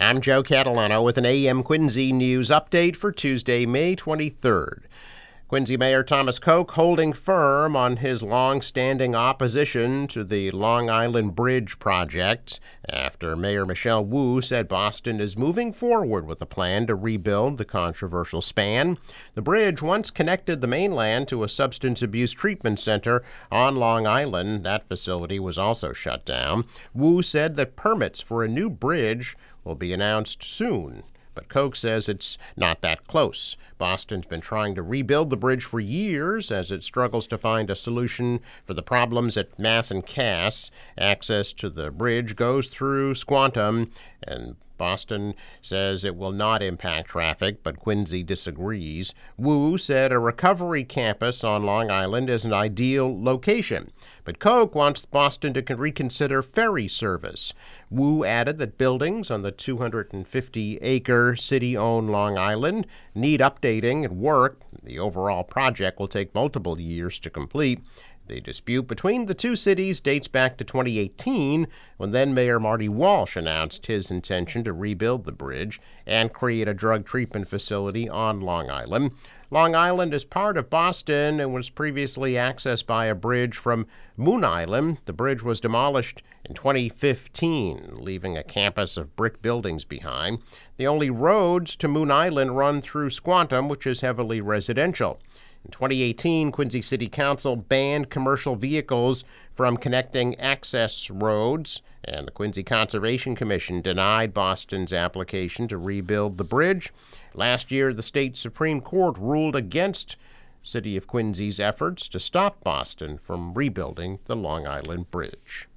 I'm Joe Catalano with an AM Quincy News update for Tuesday, May 23rd. Quincy Mayor Thomas Koch holding firm on his long-standing opposition to the Long Island Bridge project after Mayor Michelle Wu said Boston is moving forward with a plan to rebuild the controversial span. The bridge once connected the mainland to a substance abuse treatment center on Long Island. That facility was also shut down. Wu said that permits for a new bridge will be announced soon. But Koch says it's not that close. Boston's been trying to rebuild the bridge for years as it struggles to find a solution for the problems at Mass and Cass. Access to the bridge goes through Squantum, and Boston says it will not impact traffic, but Quincy disagrees. Wu said a recovery campus on Long Island is an ideal location, but Koch wants Boston to reconsider ferry service. Wu added that buildings on the 250-acre city-owned Long Island need updating and work. The overall project will take multiple years to complete. The dispute between the two cities dates back to 2018, when then Mayor Marty Walsh announced his intention to rebuild the bridge and create a drug treatment facility on Long Island. Long Island is part of Boston and was previously accessed by a bridge from Moon Island. The bridge was demolished in 2015, leaving a campus of brick buildings behind. The only roads to Moon Island run through Squantum, which is heavily residential. In 2018, Quincy City Council banned commercial vehicles from connecting access roads, and the Quincy Conservation Commission denied Boston's application to rebuild the bridge. Last year, the state Supreme Court ruled against City of Quincy's efforts to stop Boston from rebuilding the Long Island Bridge.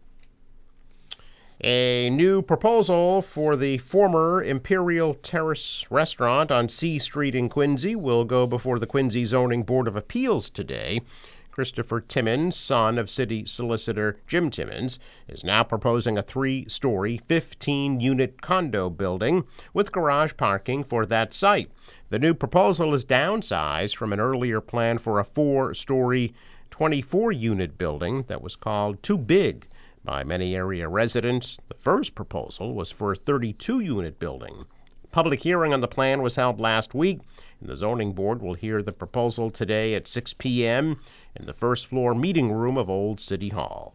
A new proposal for the former Imperial Terrace restaurant on C Street in Quincy will go before the Quincy Zoning Board of Appeals today. Christopher Timmons, son of City Solicitor Jim Timmons, is now proposing a 3-story, 15-unit condo building with garage parking for that site. The new proposal is downsized from an earlier plan for a 4-story, 24-unit building that was called too big by many area residents. The first proposal was for a 32-unit building. Public hearing on the plan was held last week, and the zoning board will hear the proposal today at 6 p.m. in the first-floor meeting room of Old City Hall.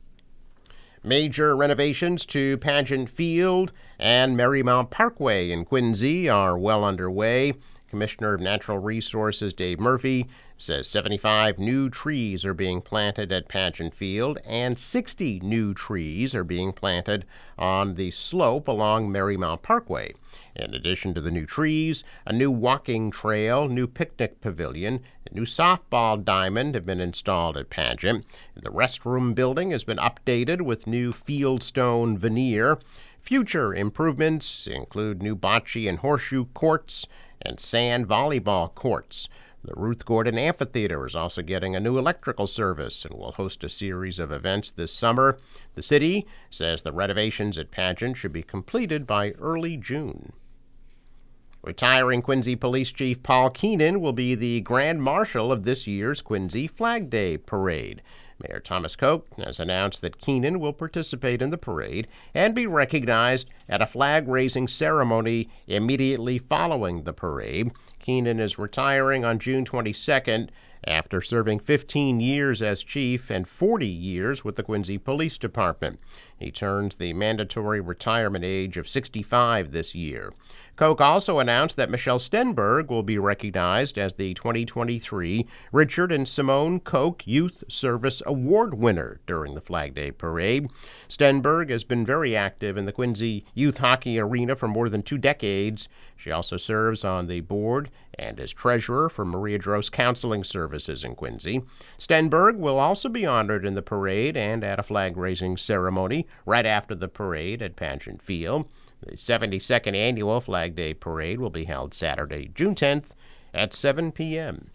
Major renovations to Pageant Field and Marymount Parkway in Quincy are well underway. Commissioner of Natural Resources Dave Murphy says 75 new trees are being planted at Pageant Field and 60 new trees are being planted on the slope along Marymount Parkway. In addition to the new trees, a new walking trail, new picnic pavilion, a new softball diamond have been installed at Pageant. The restroom building has been updated with new fieldstone veneer. Future improvements include new bocce and horseshoe courts and sand volleyball courts. The Ruth Gordon Amphitheater is also getting a new electrical service and will host a series of events this summer. The city says the renovations at Pageant should be completed by early June. Retiring Quincy Police Chief Paul Keenan will be the Grand Marshal of this year's Quincy Flag Day Parade. Mayor Thomas Koch has announced that Keenan will participate in the parade and be recognized at a flag-raising ceremony immediately following the parade. Keenan is retiring on June 22nd after serving 15 years as chief and 40 years with the Quincy Police Department. He turns the mandatory retirement age of 65 this year. Koch also announced that Michelle Stenberg will be recognized as the 2023 Richard and Simone Koch Youth Service Award winner during the Flag Day Parade. Stenberg has been very active in the Quincy youth hockey arena for more than 2 decades. She also serves on the board and is treasurer for Maria Drost Counseling Services in Quincy. Stenberg will also be honored in the parade and at a flag-raising ceremony right after the parade at Pageant Field. The 72nd Annual Flag Day Parade will be held Saturday, June 10th at 7 p.m.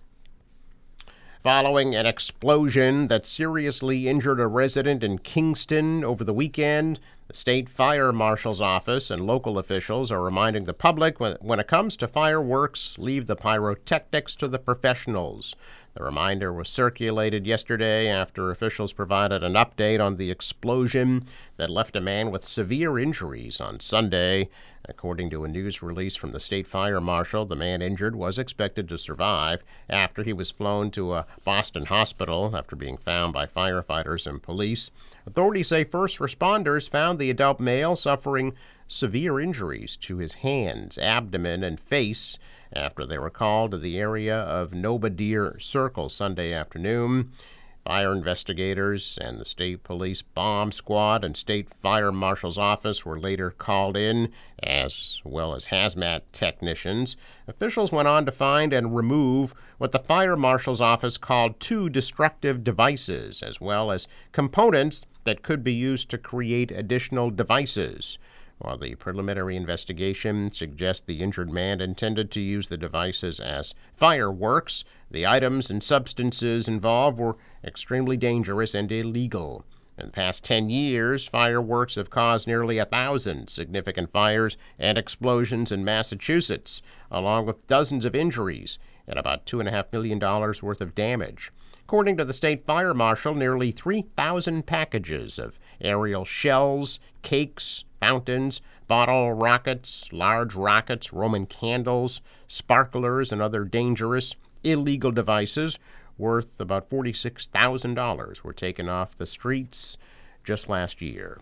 Following an explosion that seriously injured a resident in Kingston over the weekend, the state fire marshal's office and local officials are reminding the public when it comes to fireworks, leave the pyrotechnics to the professionals. The reminder was circulated yesterday after officials provided an update on the explosion. that left a man with severe injuries on Sunday. According to a news release from the state fire marshal, the man injured was expected to survive after he was flown to a Boston hospital after being found by firefighters and police. Authorities say first responders found the adult male suffering severe injuries to his hands, abdomen, and face after they were called to the area of Nobadir Circle Sunday afternoon. Fire investigators and the state police bomb squad and state fire marshal's office were later called in, as well as hazmat technicians. Officials went on to find and remove what the fire marshal's office called 2 destructive devices, as well as components that could be used to create additional devices. While the preliminary investigation suggests the injured man intended to use the devices as fireworks, the items and substances involved were extremely dangerous and illegal. In the past 10 years, fireworks have caused nearly 1,000 significant fires and explosions in Massachusetts, along with dozens of injuries and about $2.5 million worth of damage. According to the state fire marshal, nearly 3,000 packages of aerial shells, cakes, fountains, bottle rockets, large rockets, Roman candles, sparklers, and other dangerous, illegal devices worth about $46,000 were taken off the streets just last year.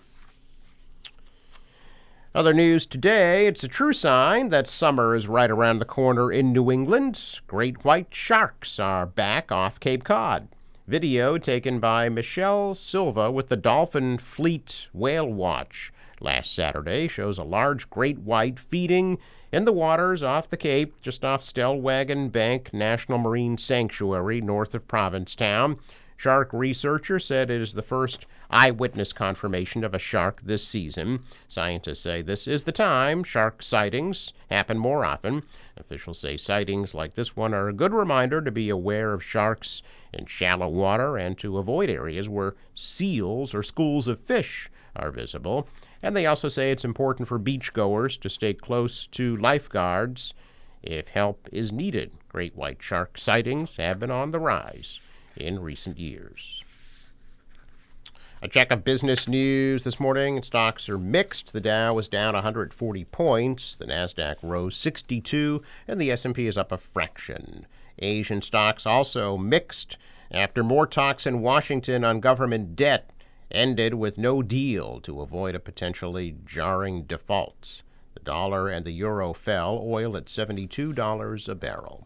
Other news today, it's a true sign that summer is right around the corner in New England. Great white sharks are back off Cape Cod. Video taken by Michelle Silva with the Dolphin Fleet Whale Watch last Saturday shows a large great white feeding in the waters off the Cape, just off Stellwagen Bank National Marine Sanctuary north of Provincetown. Shark researchers said it is the first eyewitness confirmation of a shark this season. Scientists say this is the time shark sightings happen more often. Officials say sightings like this one are a good reminder to be aware of sharks in shallow water and to avoid areas where seals or schools of fish are visible. And they also say it's important for beachgoers to stay close to lifeguards if help is needed. Great white shark sightings have been on the rise in recent years. A check of business news this morning. Stocks are mixed. The Dow was down 140 points. The Nasdaq rose 62, and the S&P is up a fraction. Asian stocks also mixed after more talks in Washington on government debt ended with no deal to avoid a potentially jarring default. The dollar and the euro fell, oil at $72 a barrel.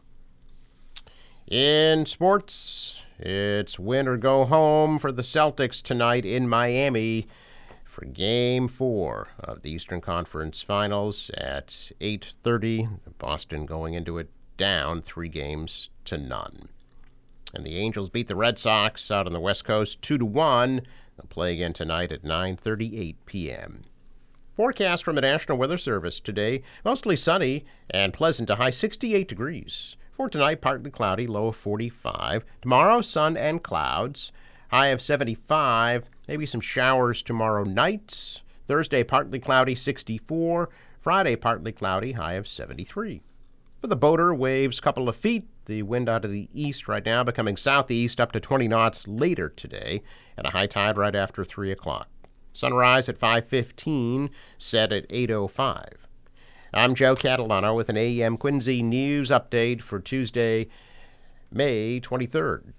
In sports, it's win or go home for the Celtics tonight in Miami for Game 4 of the Eastern Conference Finals at 8:30. Boston going into it down 3-0. And the Angels beat the Red Sox out on the West Coast 2-1. They'll play again tonight at 9:38 p.m. Forecast from the National Weather Service today, mostly sunny and pleasant to high 68 degrees. For tonight, partly cloudy, low of 45. Tomorrow, sun and clouds, high of 75. Maybe some showers tomorrow night. Thursday, partly cloudy, 64. Friday, partly cloudy, high of 73. For the boater, waves couple of feet. The wind out of the east right now becoming southeast up to 20 knots later today, and a high tide right after 3 o'clock. Sunrise at 5:15, set at 8:05. I'm Joe Catalano with an AM Quincy news update for Tuesday, May 23rd.